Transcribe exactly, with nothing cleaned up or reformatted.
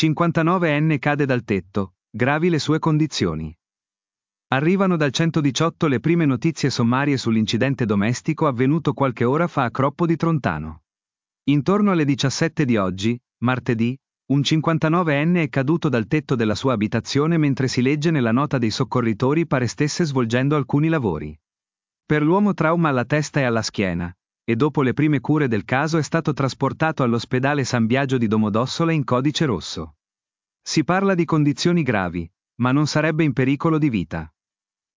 cinquantanovenne cade dal tetto, gravi le sue condizioni. Arrivano dal centodiciotto le prime notizie sommarie sull'incidente domestico avvenuto qualche ora fa a Croppo di Trontano. Intorno alle diciassette di oggi, martedì, un cinquantanovenne è caduto dal tetto della sua abitazione mentre si legge nella nota dei soccorritori pare stesse svolgendo alcuni lavori. Per l'uomo trauma alla testa e alla schiena, e dopo le prime cure del caso è stato trasportato all'ospedale San Biagio di Domodossola in codice rosso. Si parla di condizioni gravi, ma non sarebbe in pericolo di vita.